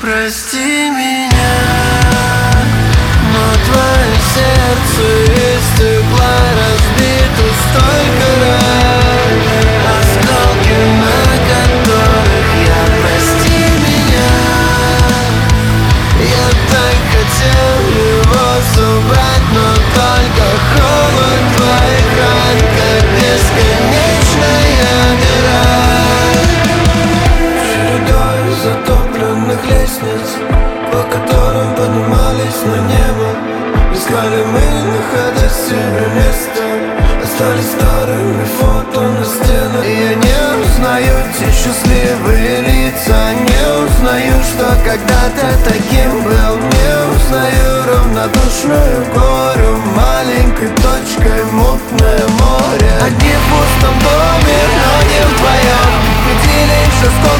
Прости меня, но твое сердце из стекла разбито столько раз, осколки, на которых я. Прости меня, я так хотел его собрать, но только холод твоих ран, как бесконечная дыра. Чередой затопленных лестниц, по которым поднимались на небо, искали мы, не находя себе места. Остались старыми фото на стенах, и я не узнаю те счастливые лица. Не узнаю, что когда-то таким был. Не узнаю равнодушную горю, маленькой точкой мутное море. Одни в пустом доме, но не вдвоем. Впереди лишь осколки